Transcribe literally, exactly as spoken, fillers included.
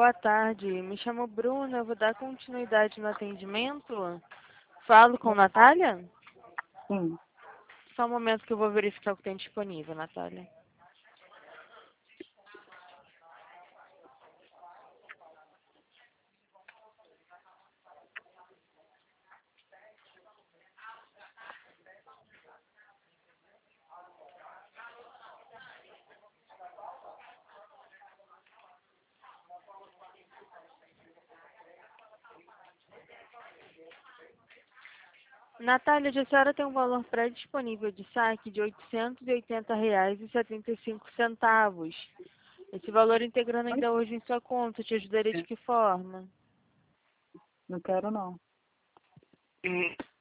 boa tarde. Me chamo Bruna, eu vou dar continuidade no atendimento. Falo com Natália? Sim. Só um momento que eu vou verificar o que tem disponível, Natália. Natália, a senhora tem um valor pré-disponível de saque de oitocentos e oitenta reais e setenta e cinco centavos. Esse valor integrando ainda hoje em sua conta, te ajudaria de que forma? Não quero, não.